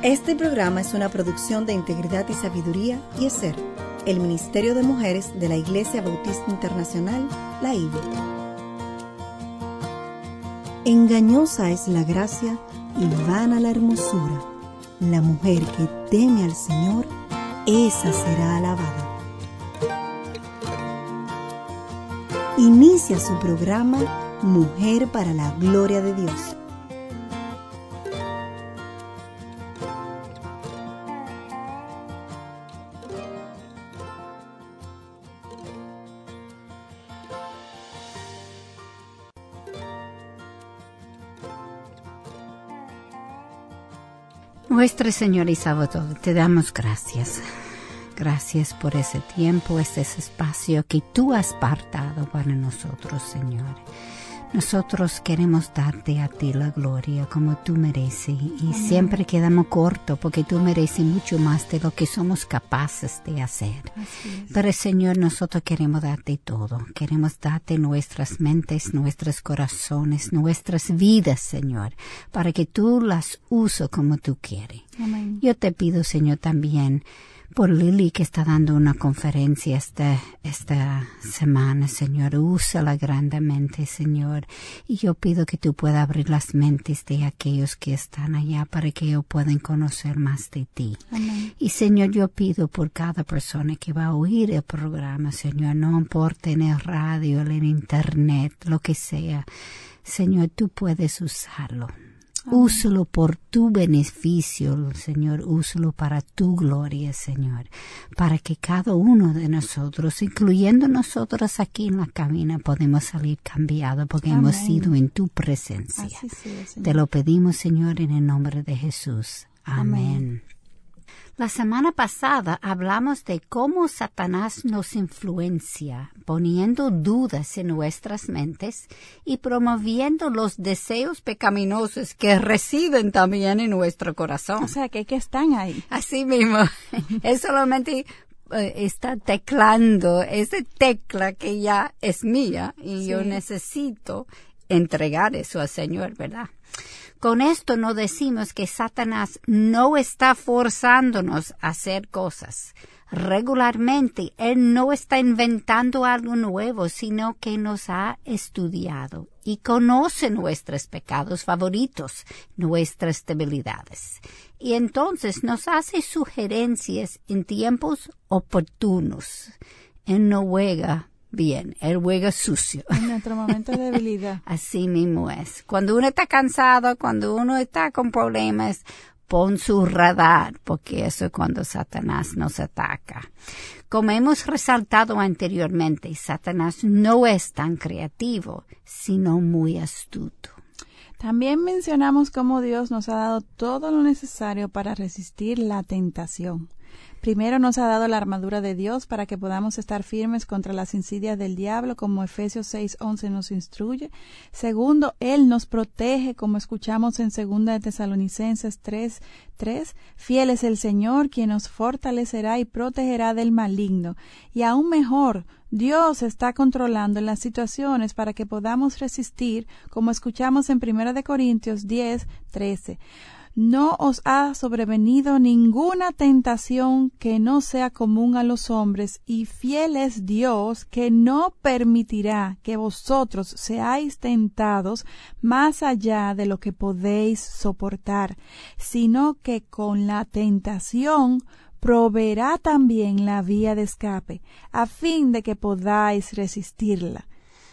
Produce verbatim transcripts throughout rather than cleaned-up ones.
Este programa es una producción de Integridad y Sabiduría y ESER, el Ministerio de Mujeres de la Iglesia Bautista Internacional, la I B E. Engañosa es la gracia y vana la hermosura. La mujer que teme al Señor, esa será alabada. Inicia su programa Mujer para la Gloria de Dios. Nuestro Señor y Salvador, te damos gracias. Gracias por ese tiempo, ese espacio que tú has apartado para nosotros, Señor. Nosotros queremos darte a ti la gloria como tú mereces y Amén. Siempre quedamos cortos porque tú mereces mucho más de lo que somos capaces de hacer. Pero, Señor, nosotros queremos darte todo. Queremos darte nuestras mentes, nuestros corazones, nuestras vidas, Señor, para que tú las uses como tú quieres. Amén. Yo te pido, Señor, también por Lili, que está dando una conferencia esta, esta semana, Señor. Úsala grandemente, Señor. Y yo pido que tú puedas abrir las mentes de aquellos que están allá para que ellos puedan conocer más de ti. Amén. Y, Señor, yo pido por cada persona que va a oír el programa, Señor, no importa en el radio, en el internet, lo que sea. Señor, tú puedes usarlo. Úsalo por tu beneficio, Señor. Úsalo para tu gloria, Señor. Para que cada uno de nosotros, incluyendo nosotros aquí en la cabina, podemos salir cambiados porque Amén. Hemos sido en tu presencia. Así sea, Señor. Te lo pedimos, Señor, en el nombre de Jesús. Amén. Amén. La semana pasada hablamos de cómo Satanás nos influencia, poniendo dudas en nuestras mentes y promoviendo los deseos pecaminosos que residen también en nuestro corazón. O sea, que, que están ahí. Así mismo. Él solamente eh, está teclando esa tecla que ya es mía y sí. Yo necesito entregar eso al Señor, ¿verdad? Con esto no decimos que Satanás no está forzándonos a hacer cosas. Regularmente, él no está inventando algo nuevo, sino que nos ha estudiado y conoce nuestros pecados favoritos, nuestras debilidades. Y entonces nos hace sugerencias en tiempos oportunos. Él no juega bien, él juega sucio. En nuestro momento de debilidad. Así mismo es. Cuando uno está cansado, cuando uno está con problemas, pon su radar, porque eso es cuando Satanás nos ataca. Como hemos resaltado anteriormente, Satanás no es tan creativo, sino muy astuto. También mencionamos cómo Dios nos ha dado todo lo necesario para resistir la tentación. Primero nos ha dado la armadura de Dios para que podamos estar firmes contra las insidias del diablo, como Efesios seis once nos instruye. Segundo, Él nos protege, como escuchamos en segunda de Tesalonicenses tres tres. Fiel es el Señor, quien nos fortalecerá y protegerá del maligno. Y aún mejor, Dios está controlando las situaciones para que podamos resistir, como escuchamos en primera de Corintios diez trece. No os ha sobrevenido ninguna tentación que no sea común a los hombres, y fiel es Dios, que no permitirá que vosotros seáis tentados más allá de lo que podéis soportar, sino que con la tentación proveerá también la vía de escape, a fin de que podáis resistirla.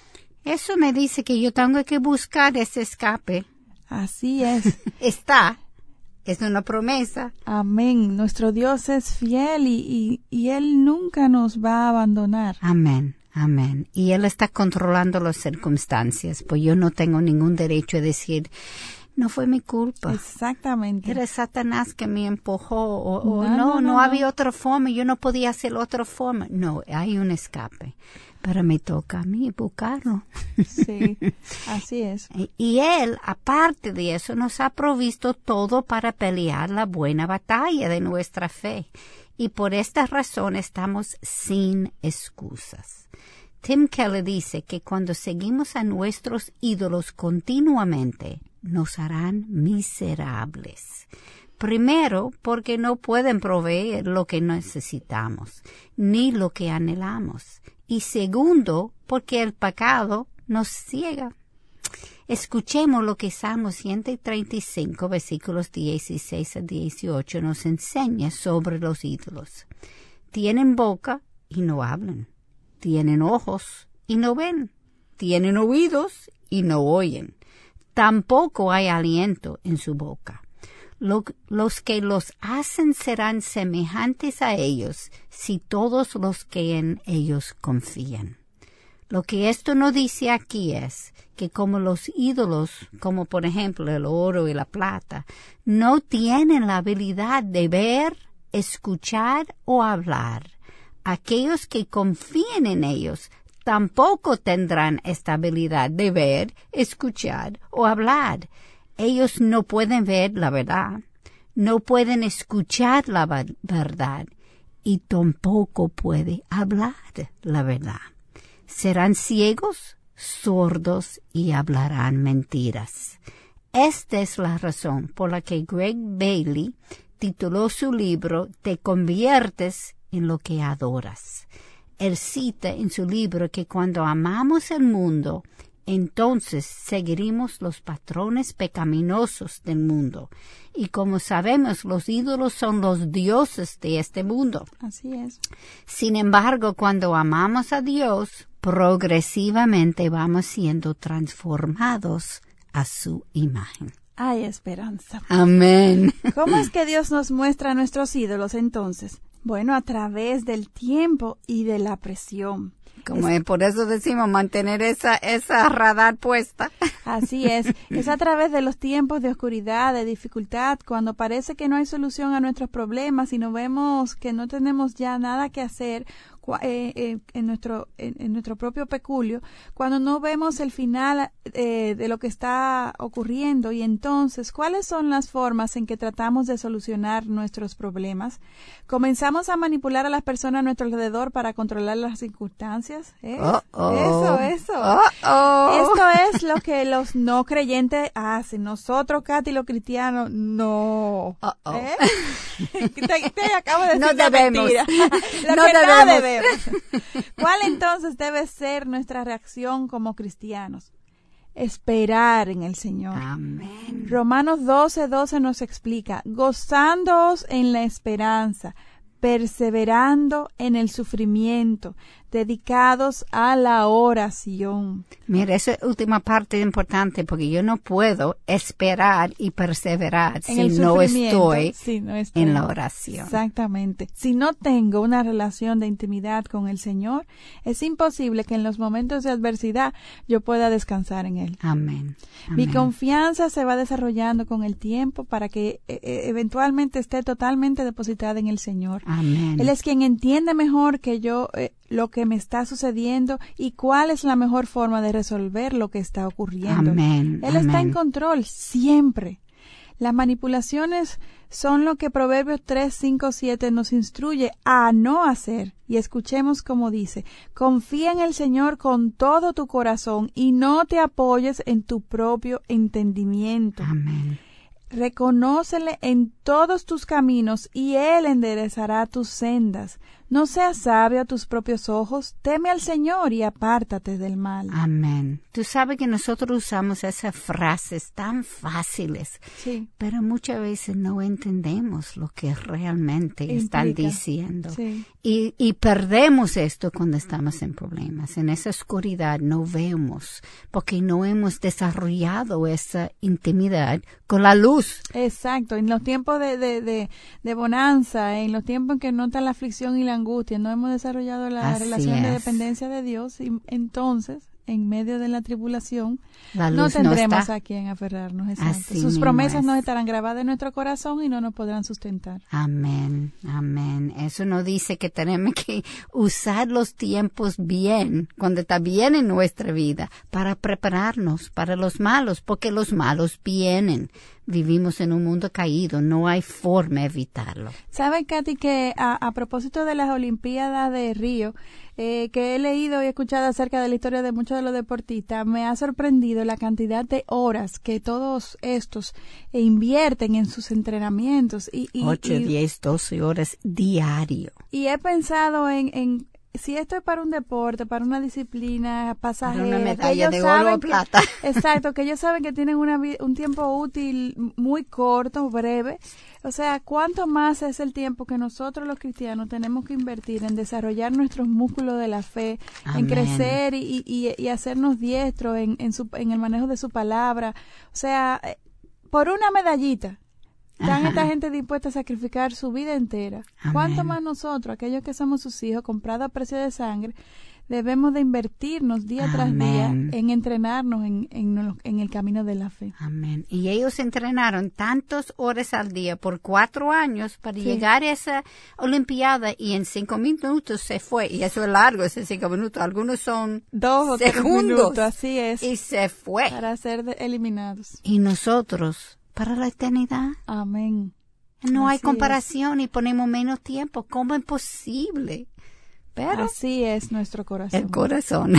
Eso me dice que yo tengo que buscar ese escape. Así es. Está. Es una promesa. Amén. Nuestro Dios es fiel y, y, y Él nunca nos va a abandonar. Amén, amén. Y Él está controlando las circunstancias, pues yo no tengo ningún derecho a decir, no fue mi culpa. Exactamente. Era Satanás que me empujó, o, o no, no, no, no, no no había otra forma, yo no podía hacer otra forma. No, hay un escape. Pero me toca a mí buscarlo. Sí, así es. Y Él, aparte de eso, nos ha provisto todo para pelear la buena batalla de nuestra fe. Y por esta razón estamos sin excusas. Tim Keller dice que cuando seguimos a nuestros ídolos continuamente, nos harán miserables. Primero, porque no pueden proveer lo que necesitamos, ni lo que anhelamos. Y segundo, porque el pecado nos ciega. Escuchemos lo que Salmo ciento treinta y cinco, versículos dieciséis a dieciocho, nos enseña sobre los ídolos. Tienen boca y no hablan. Tienen ojos y no ven. Tienen oídos y no oyen. Tampoco hay aliento en su boca. Lo, los que los hacen serán semejantes a ellos si todos los que en ellos confían. Lo que esto no dice aquí es que como los ídolos, como por ejemplo el oro y la plata, no tienen la habilidad de ver, escuchar o hablar. Aquellos que confíen en ellos tampoco tendrán esta habilidad de ver, escuchar o hablar. Ellos no pueden ver la verdad, no pueden escuchar la verdad y tampoco pueden hablar la verdad. Serán ciegos, sordos y hablarán mentiras. Esta es la razón por la que Greg Bailey tituló su libro Te conviertes en lo que adoras. Él cita en su libro que cuando amamos el mundo, entonces seguiremos los patrones pecaminosos del mundo. Y como sabemos, los ídolos son los dioses de este mundo. Así es. Sin embargo, cuando amamos a Dios, progresivamente vamos siendo transformados a su imagen. Hay esperanza. Amén. ¿Cómo es que Dios nos muestra nuestros ídolos entonces? Bueno, a través del tiempo y de la presión. Como es, por eso decimos mantener esa, esa radar puesta. Así es. Es a través de los tiempos de oscuridad, de dificultad, cuando parece que no hay solución a nuestros problemas y nos vemos que no tenemos ya nada que hacer eh, eh, en nuestro en, en nuestro propio peculio, cuando no vemos el final eh, de lo que está ocurriendo. Y entonces, ¿cuáles son las formas en que tratamos de solucionar nuestros problemas? Comenzamos a manipular a las personas a nuestro alrededor para controlar las circunstancias. ¿Eh? Uh -oh. Eso, eso. Uh -oh. Esto es lo que los no creyentes hacen. Nosotros, Katy, los cristianos, no. Uh -oh. ¿Eh? te, te acabo de decir no una debemos. mentira. Lo no que debemos. no debemos. ¿Cuál entonces debe ser nuestra reacción como cristianos? Esperar en el Señor. Amén. Romanos doce, doce nos explica, gozándoos en la esperanza, perseverando en el sufrimiento, dedicados a la oración. Mira, esa última parte es importante porque yo no puedo esperar y perseverar si no estoy, si no estoy en la oración. Exactamente. Si no tengo una relación de intimidad con el Señor, es imposible que en los momentos de adversidad yo pueda descansar en Él. Amén. Mi Amén. confianza se va desarrollando con el tiempo para que eh, eventualmente esté totalmente depositada en el Señor. Amén. Él es quien entiende mejor que yo eh, lo que me está sucediendo y cuál es la mejor forma de resolver lo que está ocurriendo. Amén. Él Amén. está en control siempre. Las manipulaciones son lo que Proverbios tres, cinco, siete nos instruye a no hacer. Y escuchemos como dice, confía en el Señor con todo tu corazón y no te apoyes en tu propio entendimiento. Amén. Reconócele en todos tus caminos y Él enderezará tus sendas. No seas sabio a tus propios ojos, teme al Señor y apártate del mal. Amén. Tú sabes que nosotros usamos esas frases tan fáciles, sí, pero muchas veces no entendemos lo que realmente implica. Están diciendo. Sí. Y, y perdemos esto cuando estamos en problemas. En esa oscuridad no vemos porque no hemos desarrollado esa intimidad con la luz. Exacto. En los tiempos de, de, de, de bonanza, en los tiempos en que no está la aflicción y la angustia, no hemos desarrollado la Así relación es. de dependencia de Dios y entonces, en medio de la tribulación, La luz no tendremos no está. a quien aferrarnos. Exacto. Así Sus mismo promesas es. nos estarán grabadas en nuestro corazón y no nos podrán sustentar. Amén, amén. Eso nos dice que tenemos que usar los tiempos bien, cuando está bien en nuestra vida, para prepararnos para los malos, porque los malos vienen. Vivimos en un mundo caído, no hay forma de evitarlo. ¿Sabe, Katy, que a, a propósito de las Olimpiadas de Río, eh, que he leído y escuchado acerca de la historia de muchos de los deportistas, me ha sorprendido la cantidad de horas que todos estos eh, invierten en sus entrenamientos? Y, y, ocho, y, diez, doce horas diario. Y he pensado en... en si esto es para un deporte, para una disciplina pasajera, para una medalla de oro o plata. Que, exacto, que ellos saben que tienen una, un tiempo útil muy corto, breve. O sea, ¿cuánto más es el tiempo que nosotros los cristianos tenemos que invertir en desarrollar nuestros músculos de la fe, Amén. En crecer y, y, y hacernos diestros en, en, su, en el manejo de su palabra? O sea, por una medallita. ¿Están esta gente dispuesta a sacrificar su vida entera? Amén. ¿Cuánto más nosotros, aquellos que somos sus hijos, comprados a precio de sangre, debemos de invertirnos día Amén. Tras día en entrenarnos en, en, en el camino de la fe? Amén. Y ellos entrenaron tantas horas al día por cuatro años para sí. llegar a esa olimpiada y en cinco minutos se fue. Y eso es largo, esos cinco minutos. Algunos son dos o segundos. Tres minutos, así es. Y se fue. Para ser de, eliminados. Y nosotros... para la eternidad. Amén. No Así hay comparación es. Y ponemos menos tiempo. ¿Cómo es posible? Pero así es nuestro corazón. El corazón.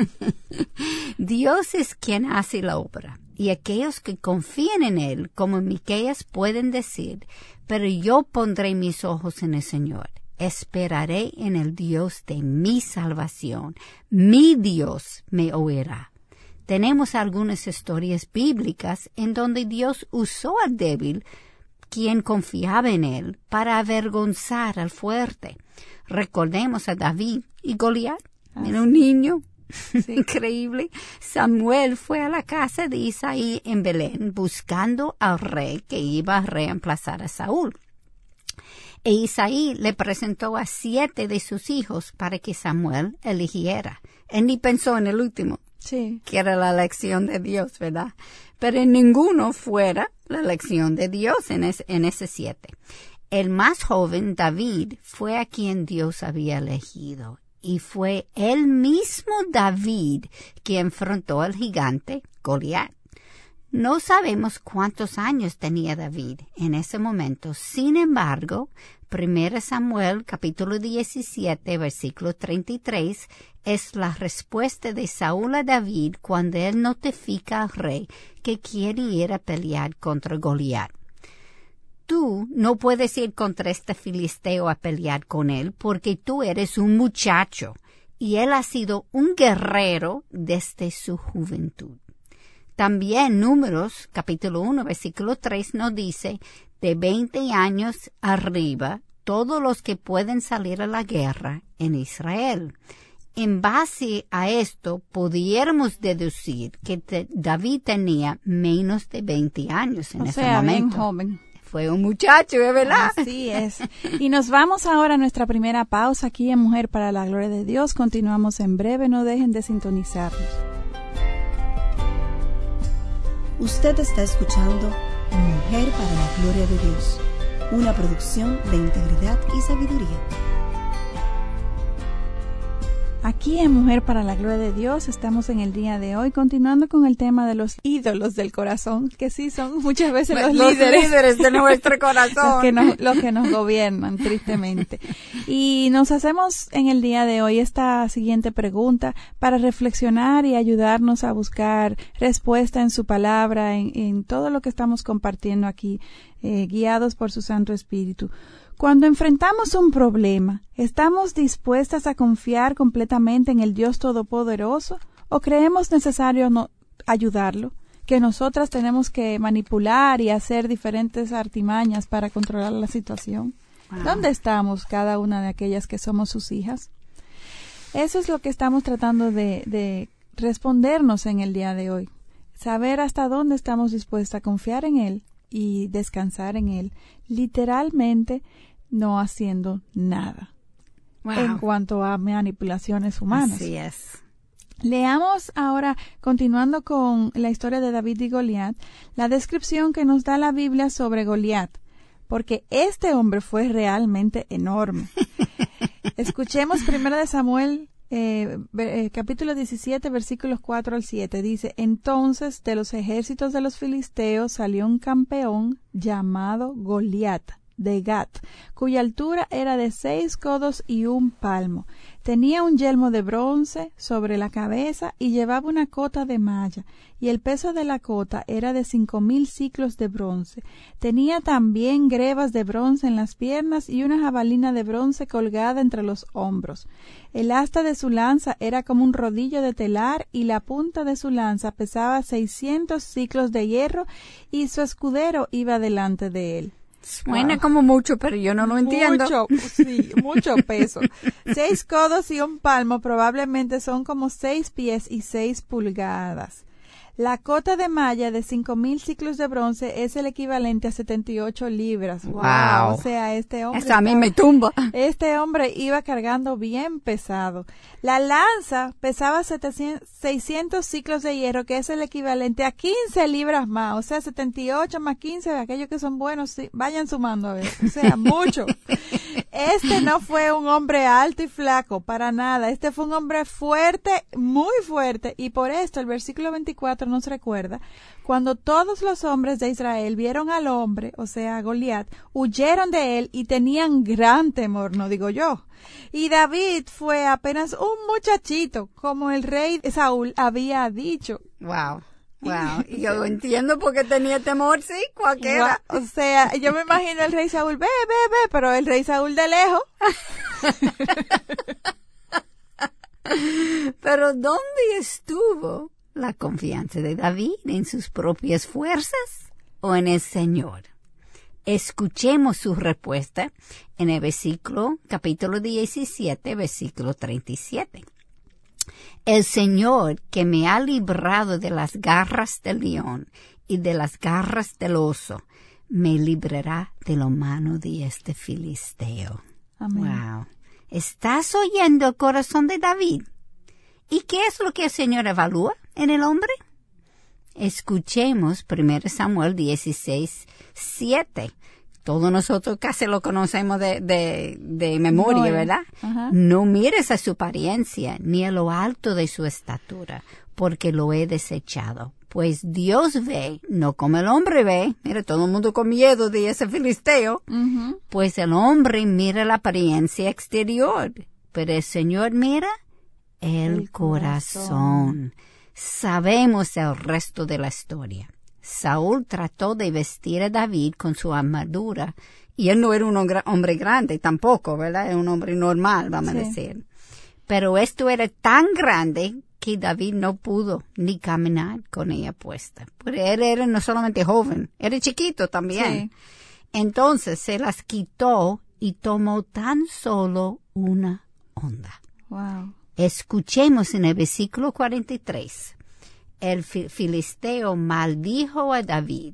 Dios es quien hace la obra. Y aquellos que confían en Él, como Miqueas, pueden decir, pero yo pondré mis ojos en el Señor. Esperaré en el Dios de mi salvación. Mi Dios me oirá. Tenemos algunas historias bíblicas en donde Dios usó al débil, quien confiaba en Él, para avergonzar al fuerte. Recordemos a David y Goliat. Ah, Era un niño sí. increíble. Samuel fue a la casa de Isaí en Belén buscando al rey que iba a reemplazar a Saúl. E Isaí le presentó a siete de sus hijos para que Samuel eligiera. Él ni pensó en el último. Sí. Que era la elección de Dios, ¿verdad? Pero en ninguno fuera la elección de Dios en, es, en ese siete. El más joven, David, fue a quien Dios había elegido. Y fue el mismo David que enfrentó al gigante Goliat. No sabemos cuántos años tenía David en ese momento. Sin embargo, Primera Samuel, capítulo diecisiete, versículo treinta y tres, es la respuesta de Saúl a David cuando él notifica al rey que quiere ir a pelear contra Goliat. Tú no puedes ir contra este filisteo a pelear con él porque tú eres un muchacho y él ha sido un guerrero desde su juventud. También Números, capítulo uno, versículo tres, nos dice, de veinte años arriba, todos los que pueden salir a la guerra en Israel. En base a esto, pudiéramos deducir que te, David tenía menos de veinte años en o ese sea, momento. Bien joven. Fue un muchacho, ¿es verdad? Así es. Y nos vamos ahora a nuestra primera pausa aquí en Mujer para la Gloria de Dios. Continuamos en breve, no dejen de sintonizarnos. Usted está escuchando Mujer para la Gloria de Dios, una producción de Integridad y Sabiduría. Aquí en Mujer para la Gloria de Dios estamos en el día de hoy continuando con el tema de los ídolos del corazón, que sí son muchas veces los, los líderes, líderes de nuestro corazón, los que, nos, los que nos gobiernan tristemente. Y nos hacemos en el día de hoy esta siguiente pregunta para reflexionar y ayudarnos a buscar respuesta en su palabra, en, en todo lo que estamos compartiendo aquí, eh, guiados por su Santo Espíritu. Cuando enfrentamos un problema, ¿estamos dispuestas a confiar completamente en el Dios Todopoderoso o creemos necesario no ayudarlo? Que nosotras tenemos que manipular y hacer diferentes artimañas para controlar la situación. Wow. ¿Dónde estamos cada una de aquellas que somos sus hijas? Eso es lo que estamos tratando de, de respondernos en el día de hoy. Saber hasta dónde estamos dispuestas a confiar en Él y descansar en Él. Literalmente, no haciendo nada. Wow. En cuanto a manipulaciones humanas. Así es. Leamos ahora, continuando con la historia de David y Goliat, la descripción que nos da la Biblia sobre Goliat, porque este hombre fue realmente enorme. Escuchemos primero de Samuel, Eh, eh, capítulo diecisiete, versículos cuatro al siete, dice: Entonces de los ejércitos de los filisteos salió un campeón llamado Goliat de Gat, cuya altura era de seis codos y un palmo. Tenía un yelmo de bronce sobre la cabeza y llevaba una cota de malla, y el peso de la cota era de cinco mil siclos de bronce. Tenía también grebas de bronce en las piernas y una jabalina de bronce colgada entre los hombros. El asta de su lanza era como un rodillo de telar, y la punta de su lanza pesaba seiscientos siclos de hierro, y su escudero iba delante de él. Suena Wow. como mucho, pero yo no lo entiendo. Mucho, sí, mucho peso. Seis codos y un palmo probablemente son como seis pies y seis pulgadas. La cota de malla de cinco mil ciclos de bronce es el equivalente a setenta y ocho libras. Wow. Wow. O sea, este hombre. Eso a mí estaba, me tumba. Este hombre iba cargando bien pesado. La lanza pesaba setecientos, seiscientos ciclos de hierro, que es el equivalente a quince libras más. O sea, setenta y ocho más quince, aquellos que son buenos, sí, vayan sumando a ver. O sea, mucho. Este no fue un hombre alto y flaco, para nada. Este fue un hombre fuerte, muy fuerte. Y por esto el versículo veinticuatro nos recuerda: cuando todos los hombres de Israel vieron al hombre, o sea, a Goliat, huyeron de él y tenían gran temor, no digo yo. Y David fue apenas un muchachito, como el rey Saúl había dicho. Wow. Wow, y yo entiendo por qué tenía temor, sí, cualquiera. Wow. O sea, yo me imagino el rey Saúl, ve, ve, ve, pero el rey Saúl de lejos. Pero ¿dónde estuvo la confianza de David? ¿En sus propias fuerzas o en el Señor? Escuchemos su respuesta en el versículo, capítulo diecisiete, versículo treinta y siete. El Señor, que me ha librado de las garras del león y de las garras del oso, me librará de la mano de este filisteo. Amén. Wow. ¿Estás oyendo el corazón de David? ¿Y qué es lo que el Señor evalúa en el hombre? Escuchemos primero Samuel dieciséis, siete. Todos nosotros casi lo conocemos de, de, de memoria, no, ¿verdad? Ajá. No mires a su apariencia, ni a lo alto de su estatura, porque lo he desechado. Pues Dios ve, no como el hombre ve. Mira, todo el mundo con miedo de ese filisteo. Uh-huh. Pues el hombre mira la apariencia exterior, pero el Señor mira el, el corazón. corazón. Sabemos el resto de la historia. Saúl trató de vestir a David con su armadura, y él no era un hombre grande tampoco, ¿verdad? Era un hombre normal, vamos sí. a decir. Pero esto era tan grande que David no pudo ni caminar con ella puesta. Porque él era no solamente joven, era chiquito también. Sí. Entonces se las quitó y tomó tan solo una onda. Wow. Escuchemos en el versículo cuarenta y tres. El filisteo maldijo a David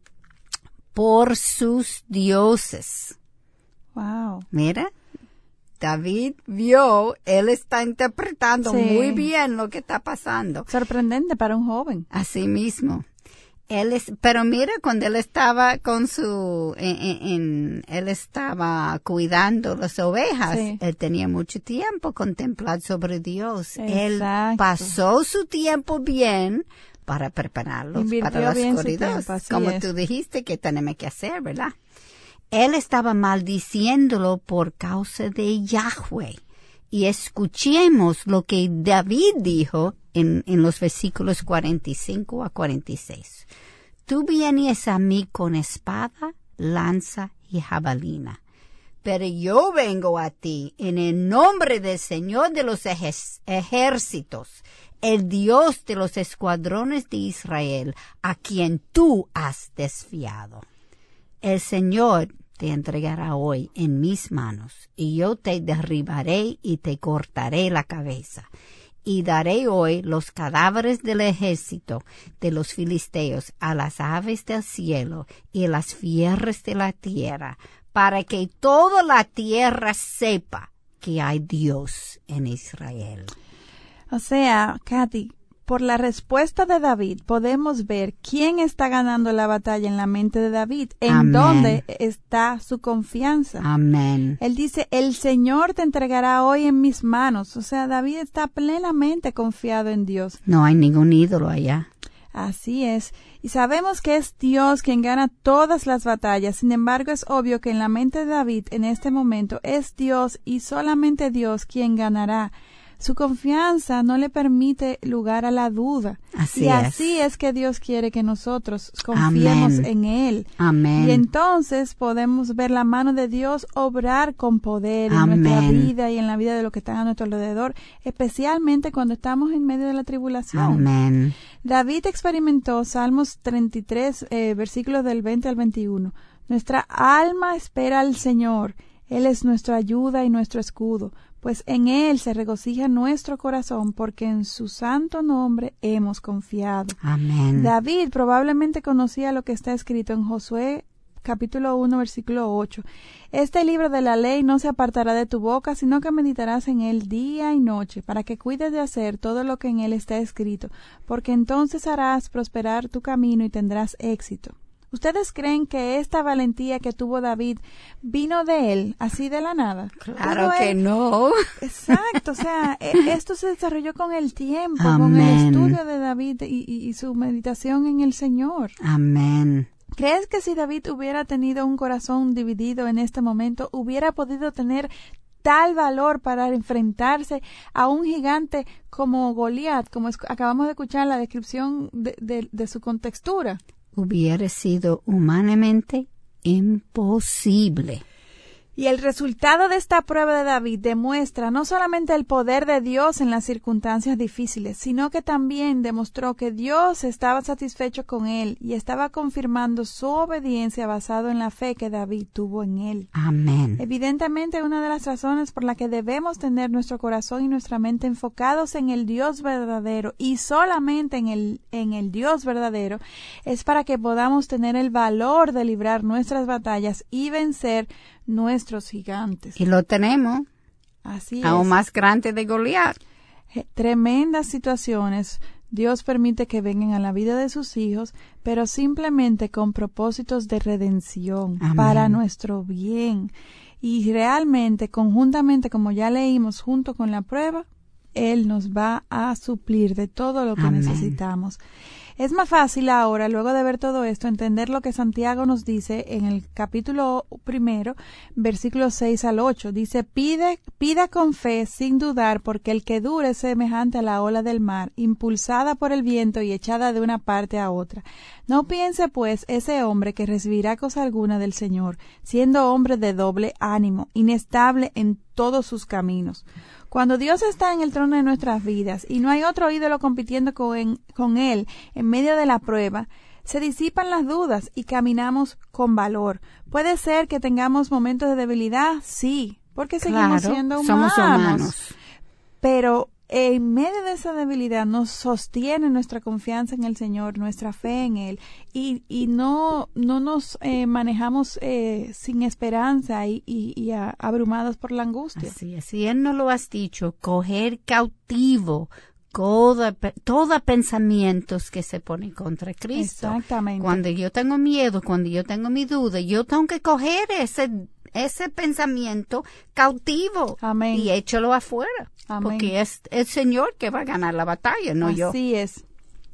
por sus dioses. Wow. Mira, David vio, él está interpretando sí. muy bien lo que está pasando. Sorprendente para un joven. Así mismo. Él es, pero mira, cuando él estaba con su, en, en, en, él estaba cuidando las ovejas, sí. él tenía mucho tiempo contemplar sobre Dios. Exacto. Él pasó su tiempo bien para prepararlos Invirtió para la oscuridad, como es. tú dijiste que tenemos que hacer, ¿verdad? Él estaba maldiciéndolo por causa de Yahweh. Y escuchemos lo que David dijo en, en los versículos cuarenta y cinco a cuarenta y seis. Tú vienes a mí con espada, lanza y jabalina, pero yo vengo a ti en el nombre del Señor de los ej- ejércitos, el Dios de los escuadrones de Israel, a quien tú has desfiado. El Señor te entregará hoy en mis manos, y yo te derribaré y te cortaré la cabeza. Y daré hoy los cadáveres del ejército de los filisteos a las aves del cielo y a las fieras de la tierra, para que toda la tierra sepa que hay Dios en Israel. O sea, Katy, por la respuesta de David podemos ver quién está ganando la batalla en la mente de David, en Amén. dónde está su confianza. Amén. Él dice, el Señor te entregará hoy en mis manos. O sea, David está plenamente confiado en Dios. No hay ningún ídolo allá. Así es. Y sabemos que es Dios quien gana todas las batallas. Sin embargo, es obvio que en la mente de David en este momento es Dios y solamente Dios quien ganará. Su confianza no le permite lugar a la duda. Así y es. así es que Dios quiere que nosotros confiemos Amén. en Él. Amén. Y entonces podemos ver la mano de Dios obrar con poder en Amén. nuestra vida y en la vida de los que están a nuestro alrededor, especialmente cuando estamos en medio de la tribulación. Amén. David experimentó Salmos treinta y tres, eh, versículos del veinte al veintiuno. Nuestra alma espera al Señor. Él es nuestra ayuda y nuestro escudo, pues en Él se regocija nuestro corazón, porque en su santo nombre hemos confiado. Amén. David probablemente conocía lo que está escrito en Josué capítulo uno, versículo ocho. Este libro de la ley no se apartará de tu boca, sino que meditarás en él día y noche, para que cuides de hacer todo lo que en él está escrito, porque entonces harás prosperar tu camino y tendrás éxito. ¿Ustedes creen que esta valentía que tuvo David vino de él, así de la nada? Claro ¿Pudo que él? no. Exacto, o sea, e- esto se desarrolló con el tiempo, con Amén. el estudio de David y, y, y su meditación en el Señor. Amén. ¿Crees que si David hubiera tenido un corazón dividido en este momento, hubiera podido tener tal valor para enfrentarse a un gigante como Goliat, como es- acabamos de escuchar la descripción de, de, de su contextura? Hubiera sido humanamente imposible. Y el resultado de esta prueba de David demuestra no solamente el poder de Dios en las circunstancias difíciles, sino que también demostró que Dios estaba satisfecho con él y estaba confirmando su obediencia basado en la fe que David tuvo en él. Amén. Evidentemente, una de las razones por la que debemos tener nuestro corazón y nuestra mente enfocados en el Dios verdadero y solamente en el, en el Dios verdadero es para que podamos tener el valor de librar nuestras batallas y vencer nuestros gigantes. Y lo tenemos, Así aún es. más grande de Goliat. Eh, Tremendas situaciones Dios permite que vengan a la vida de sus hijos, pero simplemente con propósitos de redención, Amén. para nuestro bien. Y realmente, conjuntamente, como ya leímos, junto con la prueba, Él nos va a suplir de todo lo que Amén. necesitamos. Es más fácil ahora, luego de ver todo esto, entender lo que Santiago nos dice en el capítulo primero, versículos seis al ocho. Dice, pide, pida con fe, sin dudar, porque el que dure es semejante a la ola del mar, impulsada por el viento y echada de una parte a otra. No piense, pues, ese hombre que recibirá cosa alguna del Señor, siendo hombre de doble ánimo, inestable en todos sus caminos. Cuando Dios está en el trono de nuestras vidas y no hay otro ídolo compitiendo con, con Él en medio de la prueba, se disipan las dudas y caminamos con valor. Puede ser que tengamos momentos de debilidad, sí, porque seguimos Claro, siendo humanos. somos humanos. Pero en medio de esa debilidad nos sostiene nuestra confianza en el Señor, nuestra fe en Él, y, y no, no nos eh, manejamos eh, sin esperanza y, y, y a, abrumados por la angustia. Así es, y Él nos lo has dicho, coger cautivo todo, todo pensamientos que se ponen contra Cristo. Exactamente. Cuando yo tengo miedo, cuando yo tengo mi duda, yo tengo que coger ese ese pensamiento cautivo. Amén. Y échalo afuera. Amén. Porque es el Señor que va a ganar la batalla, no Así yo. Así es.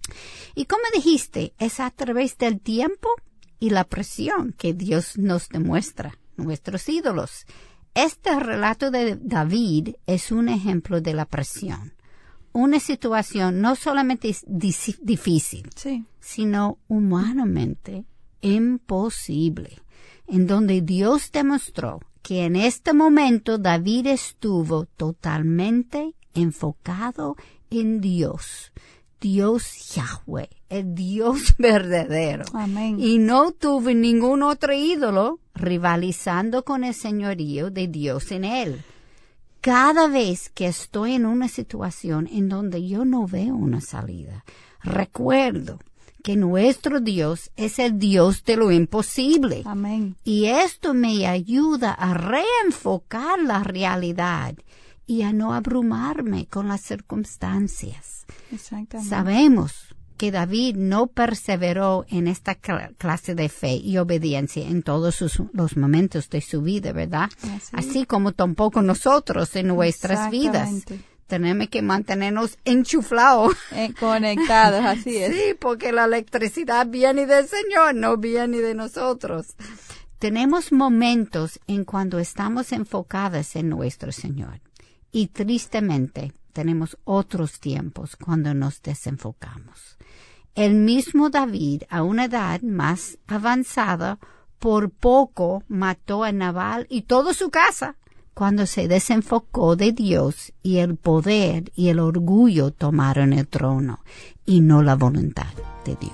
Y como dijiste, es a través del tiempo y la presión que Dios nos demuestra, nuestros ídolos. Este relato de David es un ejemplo de la presión. Una situación no solamente difícil, sí. sino humanamente imposible, en donde Dios demostró que en este momento David estuvo totalmente enfocado en Dios, Dios Yahweh, el Dios verdadero. Amén. Y no tuvo ningún otro ídolo rivalizando con el señorío de Dios en él. Cada vez que estoy en una situación en donde yo no veo una salida, recuerdo que nuestro Dios es el Dios de lo imposible. Amén. Y esto me ayuda a reenfocar la realidad y a no abrumarme con las circunstancias. Exactamente. Sabemos que David no perseveró en esta cl- clase de fe y obediencia en todos sus, los momentos de su vida, ¿verdad? Así, Así como tampoco nosotros en nuestras vidas. Tenemos que mantenernos enchuflados. Eh, conectados, así es. Sí, porque la electricidad viene del Señor, no viene de nosotros. Tenemos momentos en cuando estamos enfocadas en nuestro Señor. Y tristemente, tenemos otros tiempos cuando nos desenfocamos. El mismo David, a una edad más avanzada, por poco mató a Nabal y toda su casa, cuando se desenfocó de Dios y el poder y el orgullo tomaron el trono y no la voluntad de Dios.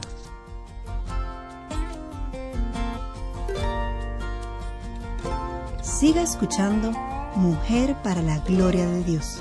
Siga escuchando Mujer para la Gloria de Dios.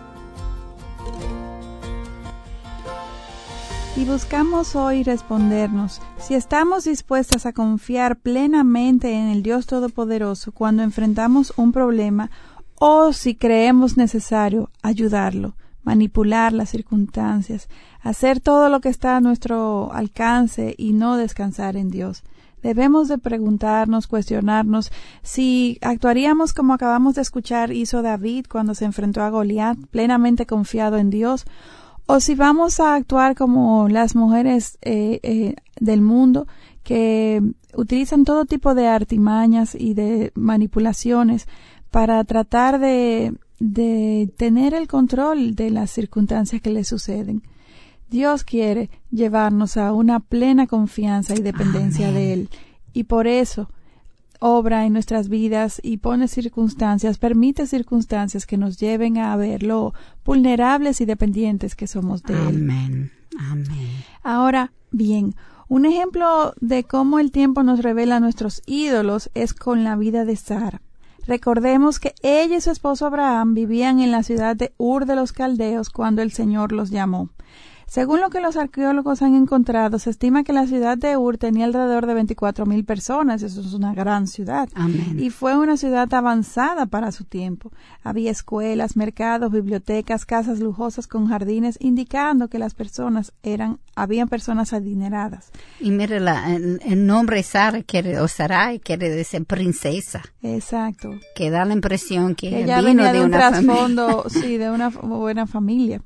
Y buscamos hoy respondernos si estamos dispuestas a confiar plenamente en el Dios Todopoderoso cuando enfrentamos un problema o si creemos necesario ayudarlo, manipular las circunstancias, hacer todo lo que está a nuestro alcance y no descansar en Dios. Debemos de preguntarnos, cuestionarnos si actuaríamos como acabamos de escuchar hizo David cuando se enfrentó a Goliat, plenamente confiado en Dios, o si vamos a actuar como las mujeres eh, eh, del mundo que utilizan todo tipo de artimañas y de manipulaciones para tratar de, de tener el control de las circunstancias que les suceden. Dios quiere llevarnos a una plena confianza y dependencia Amén. De Él, y por eso obra en nuestras vidas y pone circunstancias, permite circunstancias que nos lleven a ver lo vulnerables y dependientes que somos de Él. Amén. Amén. Ahora, bien, un ejemplo de cómo el tiempo nos revela nuestros ídolos es con la vida de Sara. Recordemos que ella y su esposo Abraham vivían en la ciudad de Ur de los Caldeos cuando el Señor los llamó. Según lo que los arqueólogos han encontrado, se estima que la ciudad de Ur tenía alrededor de veinticuatro mil personas. Eso es una gran ciudad. Amén. Y fue una ciudad avanzada para su tiempo. Había escuelas, mercados, bibliotecas, casas lujosas con jardines, indicando que las personas eran, habían personas adineradas. Y mire, la, el, el nombre Sara quiere, o Sarai quiere decir princesa. Exacto. Que da la impresión que ella vino venía de, de un una trasfondo, familia. sí, de una buena familia.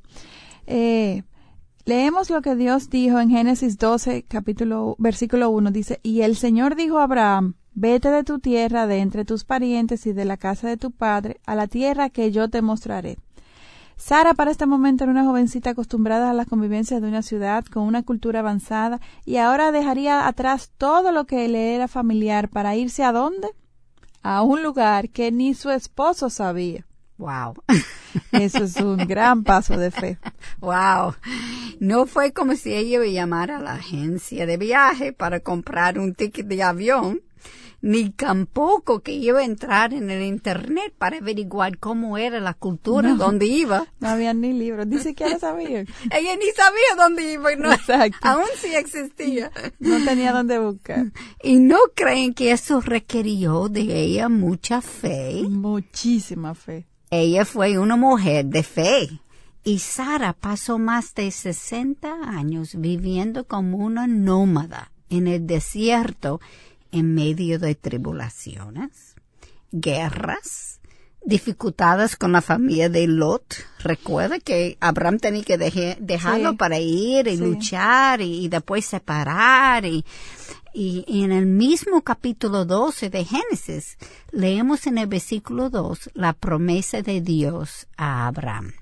Eh, Leemos lo que Dios dijo en Génesis doce, capítulo, versículo uno, dice, y el Señor dijo a Abraham, vete de tu tierra, de entre tus parientes y de la casa de tu padre, a la tierra que yo te mostraré. Sara para este momento era una jovencita acostumbrada a la convivencia de una ciudad con una cultura avanzada y ahora dejaría atrás todo lo que le era familiar para irse ¿a dónde? A un lugar que ni su esposo sabía. Wow. Eso es un gran paso de fe. Wow. No fue como si ella llamara a la agencia de viaje para comprar un ticket de avión, ni tampoco que iba a entrar en el internet para averiguar cómo era la cultura, no, dónde iba. No había ni libros, ni siquiera sabía. Ella ni sabía dónde iba, no, exacto. Aún sí existía. No tenía dónde buscar. ¿Y no creen que eso requirió de ella mucha fe? Muchísima fe. Ella fue una mujer de fe. Y Sara pasó más de sesenta años viviendo como una nómada en el desierto en medio de tribulaciones, guerras, dificultades con la familia de Lot. Recuerda que Abraham tenía que deje, dejarlo sí. para ir y sí. luchar y, y después separar. Y, y, y en el mismo capítulo doce de Génesis leemos en el versículo dos la promesa de Dios a Abraham.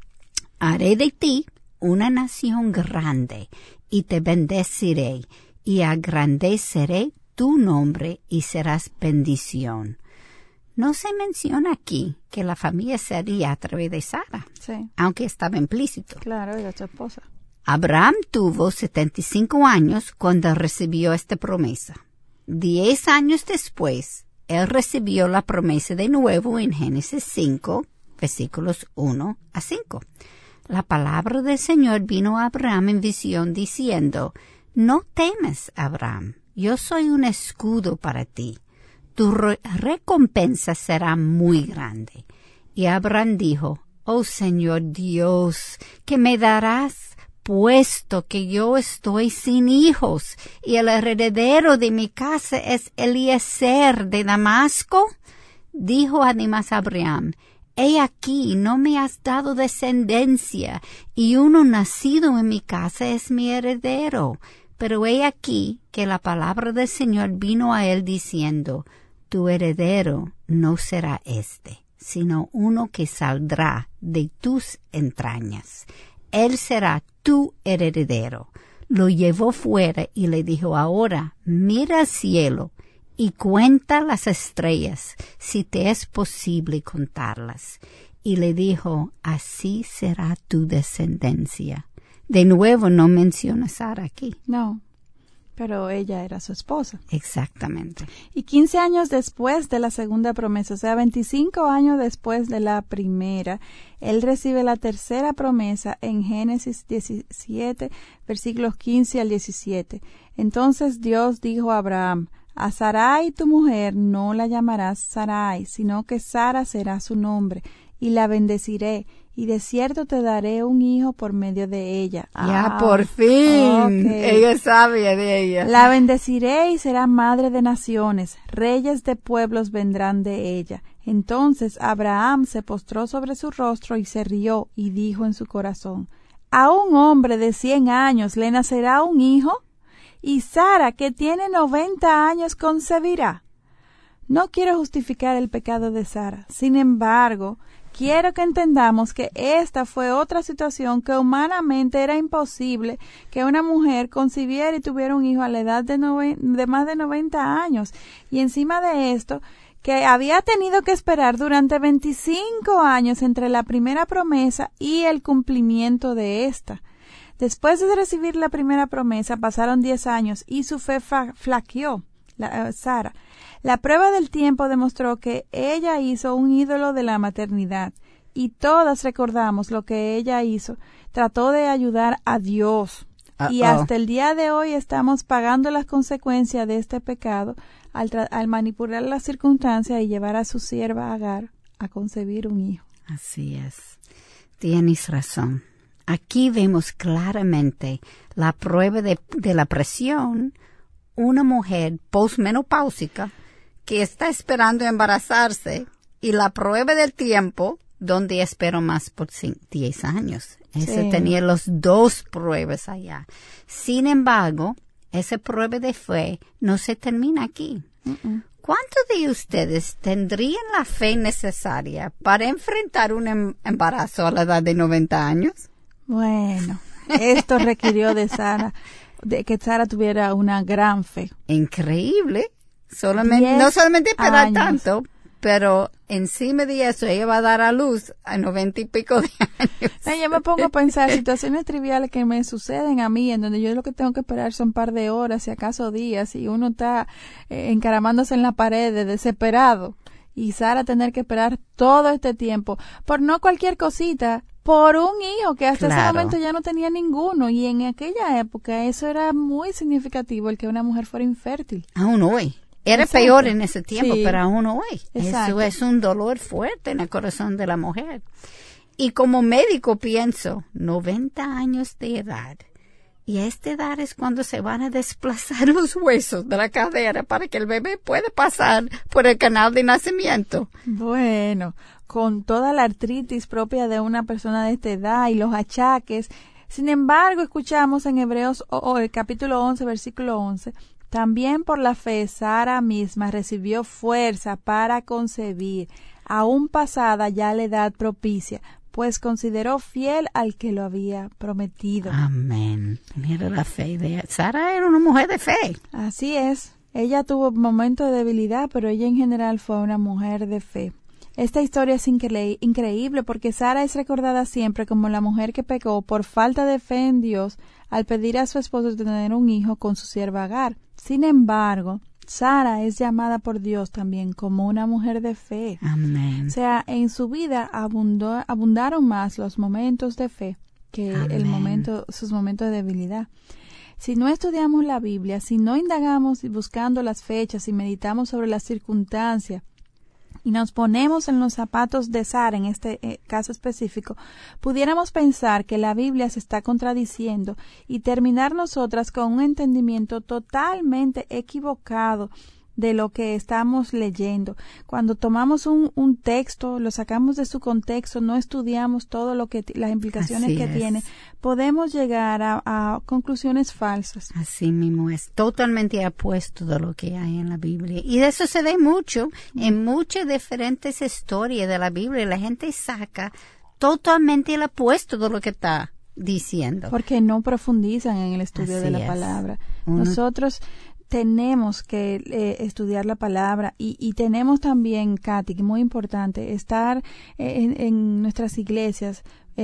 Haré de ti una nación grande y te bendeciré y agrandeceré tu nombre y serás bendición. No se menciona aquí que la familia sería a través de Sara, sí. aunque estaba implícito. Claro, era su esposa. Abraham tuvo setenta y cinco años cuando recibió esta promesa. Diez años después, él recibió la promesa de nuevo en Génesis cinco, versículos uno a cinco. La palabra del Señor vino a Abraham en visión diciendo, no temas, Abraham, yo soy un escudo para ti. Tu re- recompensa será muy grande. Y Abraham dijo, oh Señor Dios, ¿qué me darás, puesto que yo estoy sin hijos, y el heredero de mi casa es Eliezer de Damasco? Dijo además Abraham, he aquí, no me has dado descendencia, y uno nacido en mi casa es mi heredero. Pero he aquí que la palabra del Señor vino a él diciendo, tu heredero no será este, sino uno que saldrá de tus entrañas. Él será tu heredero. Lo llevó fuera y le dijo, ahora mira al cielo y cuenta las estrellas, si te es posible contarlas. Y le dijo, así será tu descendencia. De nuevo no menciona a Sara aquí. No, pero ella era su esposa. Exactamente. Y quince años después de la segunda promesa, o sea, veinticinco años después de la primera, él recibe la tercera promesa en Génesis diecisiete, versículos quince al diecisiete. Entonces Dios dijo a Abraham, a Sarai tu mujer no la llamarás Sarai, sino que Sara será su nombre, y la bendeciré, y de cierto te daré un hijo por medio de ella. Ya, ah, por fin. Okay. Ella sabía de ella. La bendeciré y será madre de naciones. Reyes de pueblos vendrán de ella. Entonces Abraham se postró sobre su rostro y se rió y dijo en su corazón, ¿a un hombre de cien años le nacerá un hijo? ¿Y Sara, que tiene noventa años, concebirá? No quiero justificar el pecado de Sara. Sin embargo, quiero que entendamos que esta fue otra situación que humanamente era imposible que una mujer concibiera y tuviera un hijo a la edad de, nove- de más de noventa años. Y encima de esto, que había tenido que esperar durante veinticinco años entre la primera promesa y el cumplimiento de esta. Después de recibir la primera promesa, pasaron diez años y su fe fa- flaqueó, la, uh, Sara. La prueba del tiempo demostró que ella hizo un ídolo de la maternidad, y todas recordamos lo que ella hizo. Trató de ayudar a Dios. Uh-oh. Y hasta el día de hoy estamos pagando las consecuencias de este pecado al, tra- al manipular las circunstancias y llevar a su sierva Agar a concebir un hijo. Así es. Tienes razón. Aquí vemos claramente la prueba de, de la presión. Una mujer postmenopáusica que está esperando embarazarse, y la prueba del tiempo donde esperó más por diez años. Ese sí. Tenía los dos pruebas allá. Sin embargo, esa prueba de fe no se termina aquí. Uh-uh. ¿Cuántos de ustedes tendrían la fe necesaria para enfrentar un em- embarazo a la edad de noventa años? Bueno, esto requirió de Sara, de que Sara tuviera una gran fe. Increíble. Solamente, no solamente esperar años. tanto, pero encima de eso ella va a dar a luz a noventa y pico de años. No, yo me pongo a pensar situaciones triviales que me suceden a mí, en donde yo lo que tengo que esperar son un par de horas, si acaso días, y uno está eh, encaramándose en la pared de desesperado. Y Sara tener que esperar todo este tiempo por no cualquier cosita, por un hijo que hasta claro. ese momento ya no tenía ninguno. Y en aquella época eso era muy significativo, el que una mujer fuera infértil. Aún hoy. Era Exacto. peor en ese tiempo, sí. pero aún hoy. Exacto. Eso es un dolor fuerte en el corazón de la mujer. Y como médico pienso, noventa años de edad. Y a esta edad es cuando se van a desplazar los huesos de la cadera para que el bebé pueda pasar por el canal de nacimiento. Bueno, con toda la artritis propia de una persona de esta edad y los achaques. Sin embargo, escuchamos en Hebreos o, o el capítulo once, versículo once, también por la fe Sara misma recibió fuerza para concebir, aún pasada ya la edad propicia, pues consideró fiel al que lo había prometido. Amén. Mira la fe de Sara, era una mujer de fe. Así es. Ella tuvo momentos de debilidad, pero ella en general fue una mujer de fe. Esta historia es incre- increíble porque Sara es recordada siempre como la mujer que pecó por falta de fe en Dios al pedir a su esposo tener un hijo con su sierva Agar. Sin embargo, Sara es llamada por Dios también como una mujer de fe. Amén. O sea, en su vida abundó, abundaron más los momentos de fe que Amén. el momento, sus momentos de debilidad. Si no estudiamos la Biblia, si no indagamos buscando las fechas y meditamos sobre las circunstancias y nos ponemos en los zapatos de Sara, en este eh, caso específico, pudiéramos pensar que la Biblia se está contradiciendo y terminar nosotras con un entendimiento totalmente equivocado de lo que estamos leyendo. Cuando tomamos un, un texto, lo sacamos de su contexto, no estudiamos todo lo que las implicaciones Así que es. tiene, podemos llegar a, a conclusiones falsas. Así mismo es, totalmente opuesto de lo que hay en la Biblia. Y de eso se ve mucho en muchas diferentes historias de la Biblia. La gente saca totalmente el opuesto de lo que está diciendo. Porque no profundizan en el estudio Así de la es. palabra. Uno- Nosotros tenemos que eh, estudiar la palabra y, y tenemos también, Katy, que muy importante, estar en, en nuestras iglesias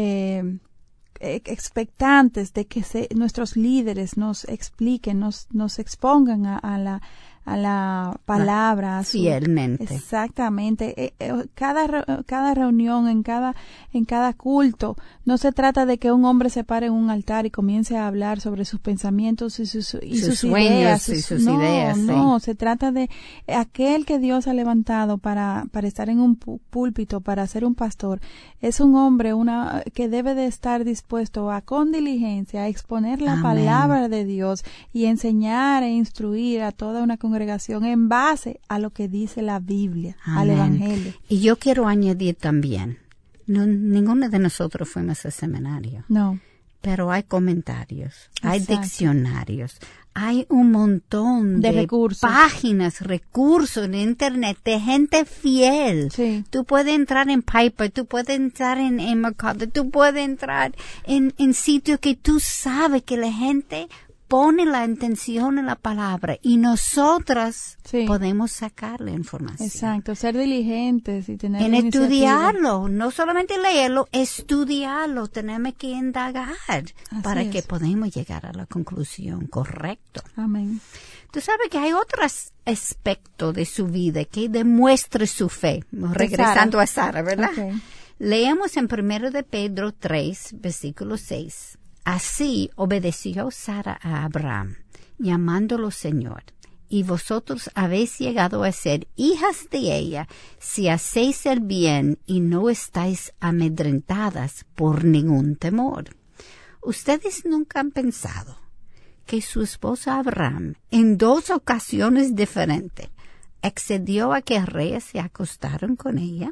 eh, eh, expectantes de que se, nuestros líderes nos expliquen, nos, nos expongan a, a la a la palabra, a su- Fielmente. Exactamente. Eh, eh, Cada re- cada reunión, en cada en cada culto, no se trata de que un hombre se pare en un altar y comience a hablar sobre sus pensamientos y sus, y Sus sus sueños ideas. y sus no, ideas, sí. no, se trata de aquel que Dios ha levantado para para estar en un pu- púlpito, para ser un pastor. Es un hombre una que debe de estar dispuesto a con diligencia a exponer la Amén. palabra de Dios y enseñar e instruir a toda una congregación en base a lo que dice la Biblia, al Amén. Evangelio. Y yo quiero añadir también, no, ninguno de nosotros fuimos a seminario, No, pero hay comentarios, hay Exacto. diccionarios, hay un montón De de, recursos. páginas, recursos en internet de gente fiel. sí, Tú puedes entrar en Piper, tú puedes entrar en, en Mercado, tú puedes entrar en, en sitios que tú sabes que la gente pone la intención en la palabra y nosotras Sí. podemos sacar la información. exacto, ser diligentes y tener En la iniciativa. estudiarlo, no solamente leerlo, estudiarlo, tenemos que indagar para es. que podamos llegar a la conclusión correcta. Amén. Tú sabes que hay otros aspectos de su vida que demuestra su fe, regresando a Sara, ¿verdad? Ok. Leemos en primero de Pedro tres, versículo seis. Así obedeció Sara a Abraham, llamándolo Señor, y vosotros habéis llegado a ser hijas de ella si hacéis el bien y no estáis amedrentadas por ningún temor. Ustedes nunca han pensado que su esposo Abraham, en dos ocasiones diferentes, accedió a que reyes se acostaron con ella.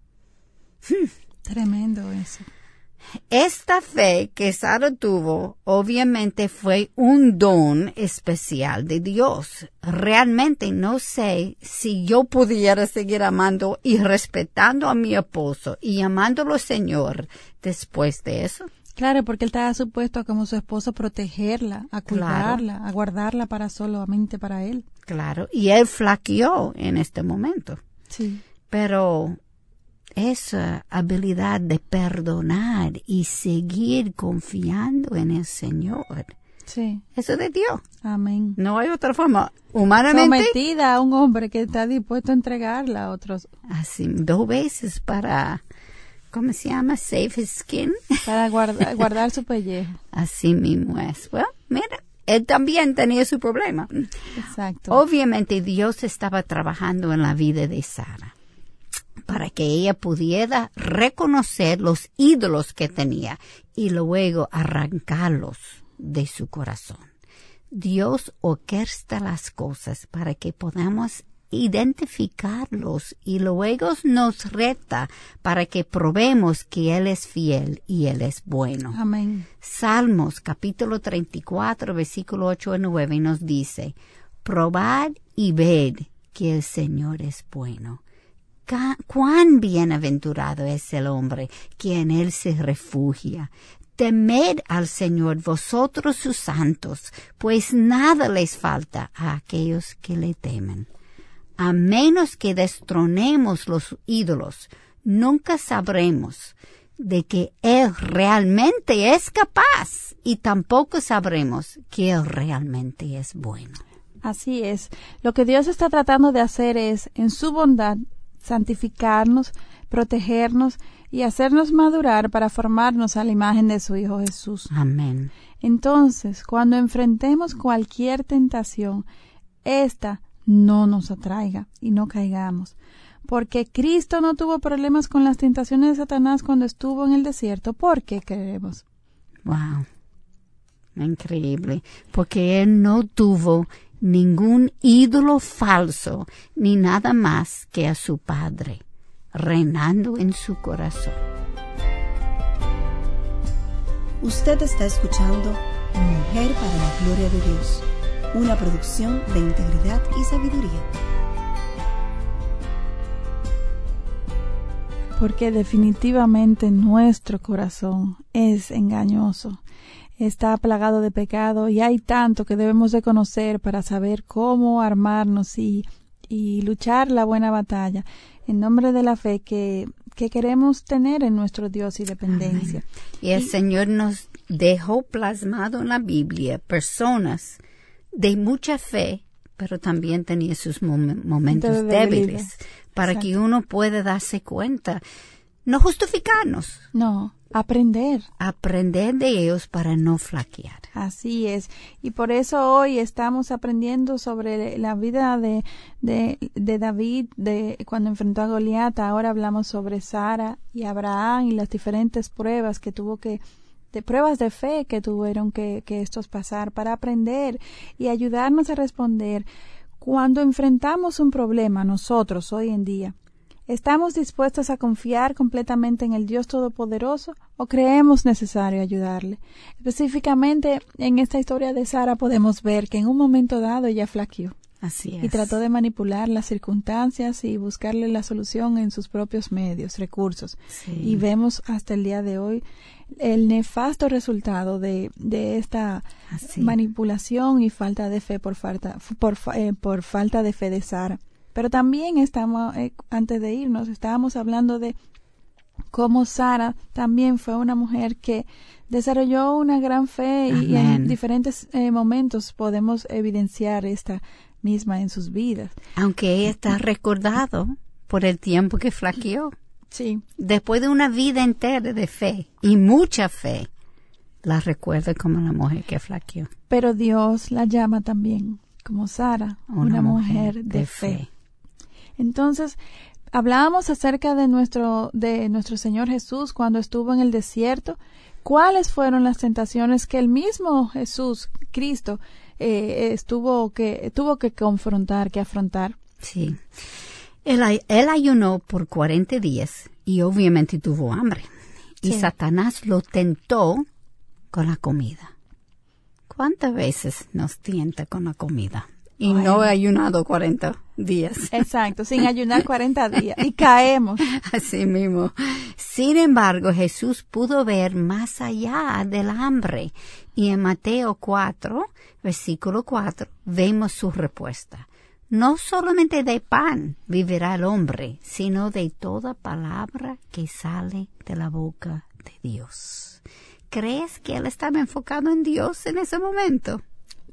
Tremendo eso. Esta fe que Sara tuvo, obviamente fue un don especial de Dios. Realmente no sé si yo pudiera seguir amando y respetando a mi esposo y llamándolo Señor después de eso. Claro, porque él estaba supuesto a, como su esposo, protegerla, a cuidarla, Claro. a guardarla para solamente para él. Claro, y él flaqueó en este momento. Sí. Pero esa habilidad de perdonar y seguir confiando en el Señor, Sí. eso de Dios. Amén. No hay otra forma. Humanamente, Sometida a un hombre que está dispuesto a entregarla a otros así dos veces para, ¿cómo se llama? Save his skin. para guardar, guardar su pellejo. Así mismo es. Bueno, mira, él también tenía su problema. Exacto. Obviamente Dios estaba trabajando en la vida de Sara para que ella pudiera reconocer los ídolos que tenía y luego arrancarlos de su corazón. Dios orquesta las cosas para que podamos identificarlos y luego nos reta para que probemos que Él es fiel y Él es bueno. Amén. Salmos capítulo treinta y cuatro versículo ocho y nueve nos dice: probad y ved que el Señor es bueno. Cuán bienaventurado es el hombre que en él se refugia. Temed al Señor vosotros sus santos, pues nada les falta a aquellos que le temen. A menos que destronemos los ídolos, nunca sabremos de que Él realmente es capaz y tampoco sabremos que Él realmente es bueno. Así es. Lo que Dios está tratando de hacer es, en su bondad, santificarnos, protegernos y hacernos madurar para formarnos a la imagen de su Hijo Jesús. Amén. Entonces, cuando enfrentemos cualquier tentación, esta no nos atraiga y no caigamos. Porque Cristo no tuvo problemas con las tentaciones de Satanás cuando estuvo en el desierto. ¿Por qué creemos? Wow, increíble. Porque Él no tuvo ningún ídolo falso, ni nada más que a su Padre, reinando en su corazón. Usted está escuchando Mujer para la Gloria de Dios, una producción de Integridad y Sabiduría. Porque definitivamente nuestro corazón es engañoso, está plagado de pecado y hay tanto que debemos de conocer para saber cómo armarnos y, y luchar la buena batalla en nombre de la fe que, que queremos tener en nuestro Dios y dependencia. Amén. Y el y, Señor nos dejó plasmado en la Biblia personas de mucha fe, pero también tenía sus mom- momentos débiles, para Exacto. que uno pueda darse cuenta, no justificarnos. No, aprender. Aprender de ellos para no flaquear. Así es. Y por eso hoy estamos aprendiendo sobre la vida de, de, de David, de cuando enfrentó a Goliat. Ahora hablamos sobre Sara y Abraham y las diferentes pruebas que tuvo que de pruebas de fe que tuvieron que, que estos pasar para aprender y ayudarnos a responder. Cuando enfrentamos un problema nosotros hoy en día, ¿estamos dispuestos a confiar completamente en el Dios Todopoderoso o creemos necesario ayudarle? Específicamente en esta historia de Sara podemos ver que en un momento dado ella flaqueó. Así es. Y trató de manipular las circunstancias y buscarle la solución en sus propios medios, recursos. Sí. Y vemos hasta el día de hoy el nefasto resultado de, de esta Así. manipulación y falta de fe por falta, por, eh, por falta de fe de Sara. Pero también estamos, eh, antes de irnos, estábamos hablando de cómo Sara también fue una mujer que desarrolló una gran fe y, y en diferentes eh, momentos podemos evidenciar esta misma en sus vidas. Aunque ella está recordado por el tiempo que flaqueó. Sí. Después de una vida entera de fe y mucha fe, la recuerda como la mujer que flaqueó. Pero Dios la llama también como Sara, una, una mujer, mujer de, de fe. fe. Entonces, hablábamos acerca de nuestro, de nuestro Señor Jesús cuando estuvo en el desierto. ¿Cuáles fueron las tentaciones que el mismo Jesús, Cristo, eh, estuvo que, tuvo que confrontar, que afrontar? Sí. Él, él ayunó por cuarenta días y obviamente tuvo hambre. Y sí. Satanás lo tentó con la comida. ¿Cuántas veces nos tienta con la comida? Y Ay. no he ayunado cuarenta días. Exacto, sin ayunar cuarenta días. Y caemos. Así mismo. Sin embargo, Jesús pudo ver más allá del hambre. Y en Mateo cuatro, versículo cuatro, vemos su respuesta. No solamente de pan vivirá el hombre, sino de toda palabra que sale de la boca de Dios. ¿Crees que él estaba enfocado en Dios en ese momento?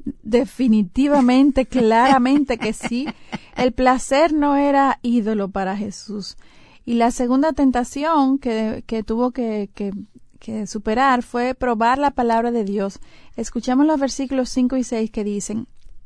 Definitivamente, claramente que sí. El placer no era ídolo para Jesús. Y la segunda tentación que, que tuvo que, que, que superar fue probar la palabra de Dios. Escuchamos los versículos cinco y seis que dicen: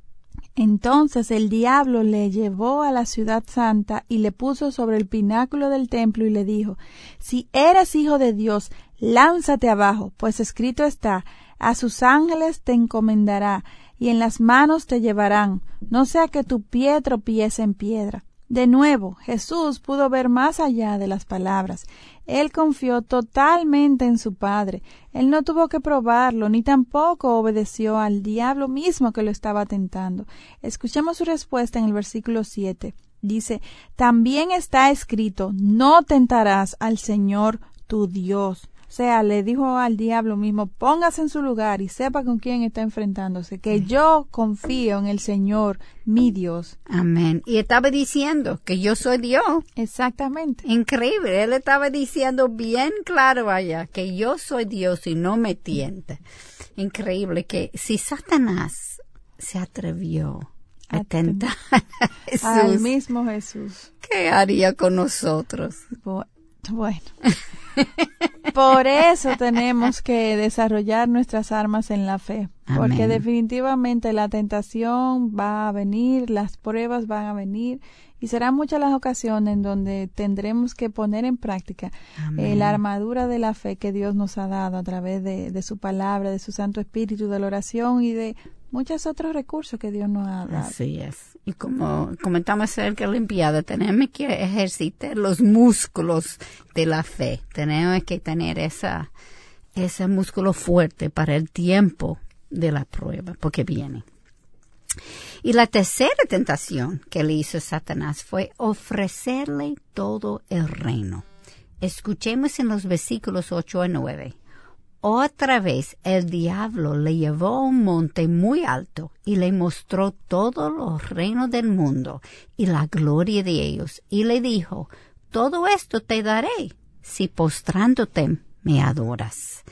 Entonces el diablo le llevó a la ciudad santa y le puso sobre el pináculo del templo y le dijo: Si eres hijo de Dios, lánzate abajo, pues escrito está: a sus ángeles te encomendará, y en las manos te llevarán, no sea que tu pie tropiece en piedra. De nuevo, Jesús pudo ver más allá de las palabras. Él confió totalmente en su Padre. Él no tuvo que probarlo, ni tampoco obedeció al diablo mismo que lo estaba tentando. Escuchemos su respuesta en el versículo siete. Dice: También está escrito: no tentarás al Señor tu Dios. O sea, le dijo al diablo mismo: póngase en su lugar y sepa con quién está enfrentándose, que yo confío en el Señor, mi Dios. Amén. Y estaba diciendo que yo soy Dios. Exactamente. Increíble. Él estaba diciendo bien claro allá que yo soy Dios y no me tienta. Increíble que si Satanás se atrevió a, a tentar a Jesús, al mismo Jesús, ¿qué haría con nosotros? Bueno. Por eso tenemos que desarrollar nuestras armas en la fe, Amén. Porque definitivamente la tentación va a venir, las pruebas van a venir y serán muchas las ocasiones en donde tendremos que poner en práctica eh, la armadura de la fe que Dios nos ha dado a través de, de su palabra, de su Santo Espíritu, de la oración y de muchos otros recursos que Dios nos ha dado. Así es. Y como comentamos acerca de la Olimpiada, tenemos que ejercitar los músculos de la fe. Tenemos que tener esa, ese músculo fuerte para el tiempo de la prueba, porque viene. Y la tercera tentación que le hizo Satanás fue ofrecerle todo el reino. Escuchemos en los versículos ocho a nueve. Otra vez el diablo le llevó a un monte muy alto y le mostró todos los reinos del mundo y la gloria de ellos, y le dijo, todo esto te daré si postrándote me adoras.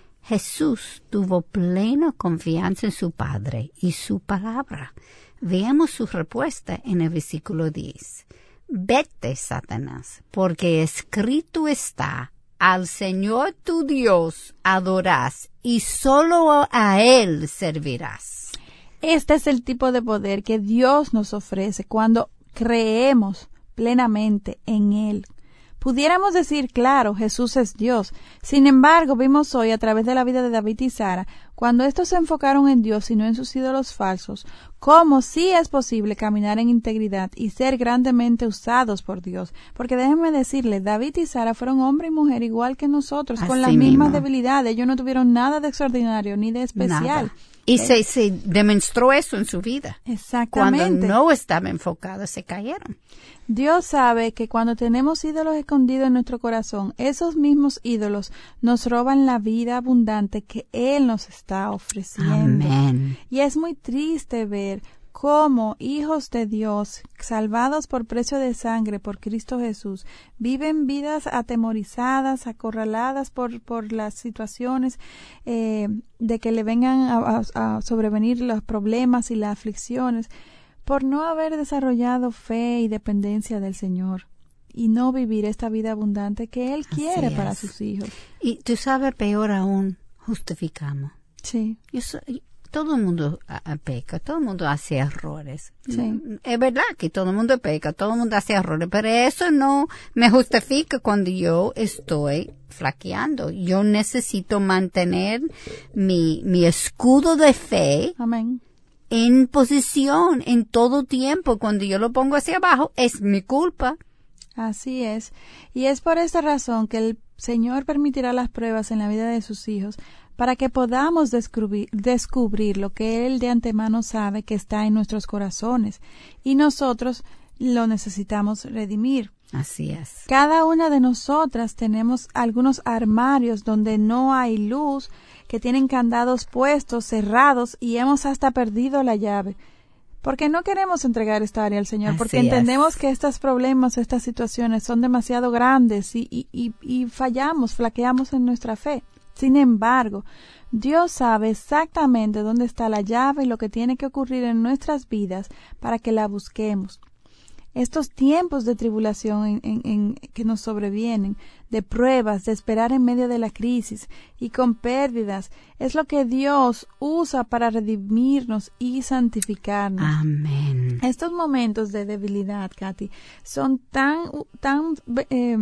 Jesús tuvo plena confianza en su Padre y su palabra. Veamos su respuesta en el versículo diez. Vete, Satanás, porque escrito está, al Señor tu Dios adorarás y solo a Él servirás. Este es el tipo de poder que Dios nos ofrece cuando creemos plenamente en Él. Pudiéramos decir, claro, Jesús es Dios. Sin embargo, vimos hoy a través de la vida de David y Sara, cuando estos se enfocaron en Dios y no en sus ídolos falsos, cómo sí es posible caminar en integridad y ser grandemente usados por Dios. Porque déjenme decirles, David y Sara fueron hombre y mujer igual que nosotros, Así con las mismas mismo. debilidades. Ellos no tuvieron nada de extraordinario ni de especial. Nada. Y se, se demostró eso en su vida. Exactamente. Cuando no estaba enfocado, se cayeron. Dios sabe que cuando tenemos ídolos escondidos en nuestro corazón, esos mismos ídolos nos roban la vida abundante que Él nos está ofreciendo. Amén. Y es muy triste ver cómo hijos de Dios, salvados por precio de sangre por Cristo Jesús, viven vidas atemorizadas, acorraladas por, por las situaciones eh, de que le vengan a, a, a sobrevenir los problemas y las aflicciones, por no haber desarrollado fe y dependencia del Señor y no vivir esta vida abundante que Él quiere para sus hijos. Y tú sabes, peor aún, justificamos. Sí. Yo soy, todo el mundo uh, peca, todo el mundo hace errores. Sí. Es verdad que todo el mundo peca, todo el mundo hace errores, pero eso no me justifica cuando yo estoy flaqueando. Yo necesito mantener mi, mi escudo de fe. Amén. En posición en todo tiempo. Cuando yo lo pongo hacia abajo, es mi culpa. Así es. Y es por esta razón que el Señor permitirá las pruebas en la vida de sus hijos para que podamos descubrir, descubrir lo que Él de antemano sabe que está en nuestros corazones y nosotros lo necesitamos redimir. Así es. Cada una de nosotras tenemos algunos armarios donde no hay luz, que tienen candados puestos, cerrados, y hemos hasta perdido la llave. Porque no queremos entregar esta área al Señor, Así porque entendemos es. que estos problemas, estas situaciones son demasiado grandes y, y, y, y fallamos, flaqueamos en nuestra fe. Sin embargo, Dios sabe exactamente dónde está la llave y lo que tiene que ocurrir en nuestras vidas para que la busquemos. Estos tiempos de tribulación en, en, en, que nos sobrevienen, de pruebas, de esperar en medio de la crisis y con pérdidas, es lo que Dios usa para redimirnos y santificarnos. Amén. Estos momentos de debilidad, Katy, son tan, tan eh,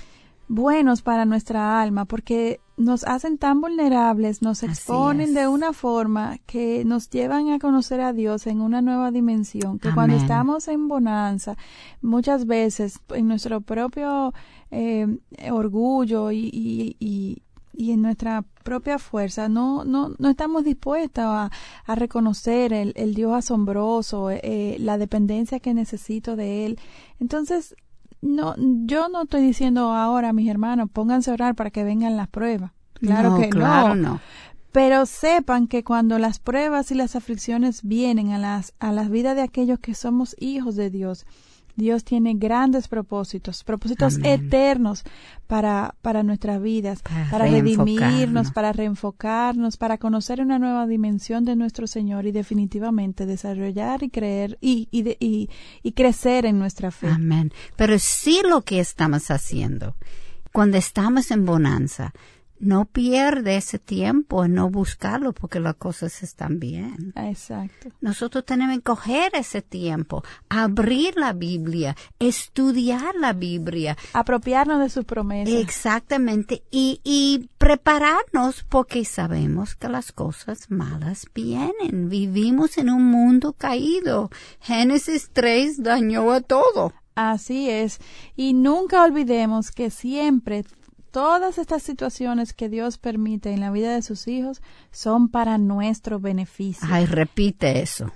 buenos para nuestra alma porque nos hacen tan vulnerables, nos exponen de una forma que nos llevan a conocer a Dios en una nueva dimensión, que Amén. Cuando estamos en bonanza, muchas veces en nuestro propio eh, orgullo y, y, y, y en nuestra propia fuerza, no, no, no estamos dispuestos a, a reconocer el, el Dios asombroso, eh, la dependencia que necesito de Él. Entonces, No, yo no estoy diciendo ahora, mis hermanos, pónganse a orar para que vengan las pruebas. Claro no, que claro no. no. Pero sepan que cuando las pruebas y las aflicciones vienen a las, a las vidas de aquellos que somos hijos de Dios, Dios tiene grandes propósitos, propósitos Amén. eternos para, para nuestras vidas, para, para redimirnos, para reenfocarnos, para conocer una nueva dimensión de nuestro Señor y definitivamente desarrollar y creer y, y, de, y, y crecer en nuestra fe. Amén. Pero sí lo que estamos haciendo, cuando estamos en bonanza, no pierde ese tiempo en no buscarlo porque las cosas están bien. Exacto. Nosotros tenemos que coger ese tiempo, abrir la Biblia, estudiar la Biblia. Apropiarnos de sus promesas. Exactamente. Y, y prepararnos porque sabemos que las cosas malas vienen. Vivimos en un mundo caído. Génesis tres dañó a todo. Así es. Y nunca olvidemos que siempre todas estas situaciones que Dios permite en la vida de sus hijos son para nuestro beneficio. Ay, repite eso.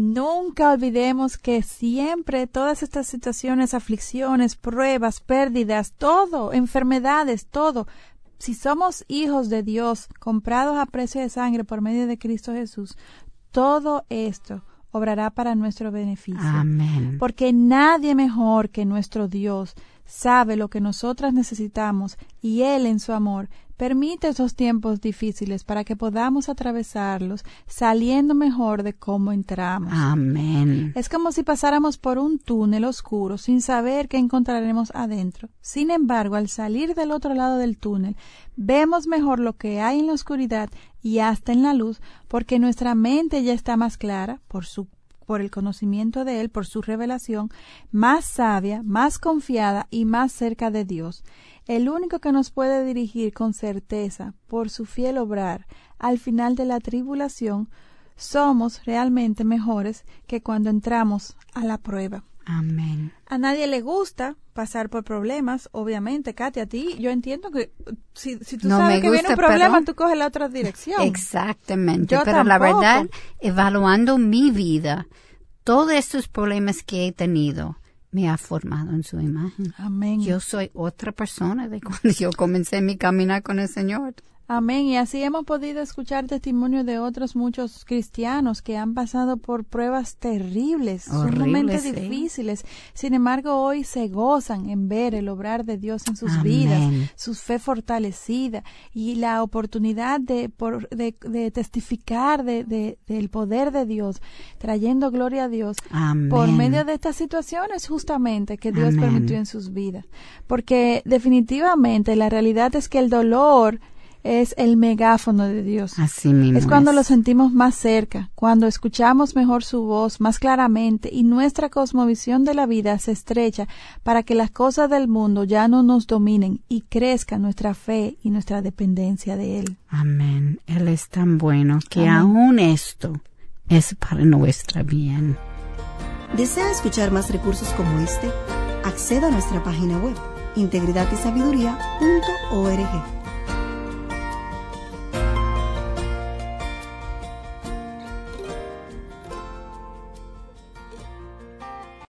Nunca olvidemos que siempre todas estas situaciones, aflicciones, pruebas, pérdidas, todo, enfermedades, todo, si somos hijos de Dios, comprados a precio de sangre por medio de Cristo Jesús, todo esto obrará para nuestro beneficio. Amén. Porque nadie mejor que nuestro Dios sabe lo que nosotras necesitamos y Él en su amor permite esos tiempos difíciles para que podamos atravesarlos saliendo mejor de cómo entramos. Amén. Es como si pasáramos por un túnel oscuro sin saber qué encontraremos adentro. Sin embargo, al salir del otro lado del túnel, vemos mejor lo que hay en la oscuridad y hasta en la luz, porque nuestra mente ya está más clara por su por el conocimiento de Él, por su revelación, más sabia, más confiada y más cerca de Dios. El único que nos puede dirigir con certeza por su fiel obrar al final de la tribulación, somos realmente mejores que cuando entramos a la prueba. Amén. A nadie le gusta pasar por problemas, obviamente, Katy, a ti, yo entiendo que si, si tú no sabes que gusta, viene un problema, pero... tú coges la otra dirección. Exactamente, yo pero tampoco. La verdad, evaluando mi vida, todos estos problemas que he tenido me ha formado en su imagen. Amén. Yo soy otra persona de cuando yo comencé mi caminar con el Señor. Amén. Y así hemos podido escuchar testimonios de otros muchos cristianos que han pasado por pruebas terribles, sumamente sí. difíciles. Sin embargo, hoy se gozan en ver el obrar de Dios en sus Amén. vidas, su fe fortalecida y la oportunidad de, por, de, de testificar de, de, del poder de Dios, trayendo gloria a Dios Amén. Por medio de estas situaciones justamente que Dios Amén. Permitió en sus vidas. Porque definitivamente la realidad es que el dolor es el megáfono de Dios. Así mismo es cuando es. lo sentimos más cerca, cuando escuchamos mejor su voz más claramente y nuestra cosmovisión de la vida se estrecha para que las cosas del mundo ya no nos dominen y crezca nuestra fe y nuestra dependencia de Él. Amén. Él es tan bueno que Amén. Aún esto es para nuestra bien. ¿Desea escuchar más recursos como este? Acceda a nuestra página web integridad y sabiduría punto org.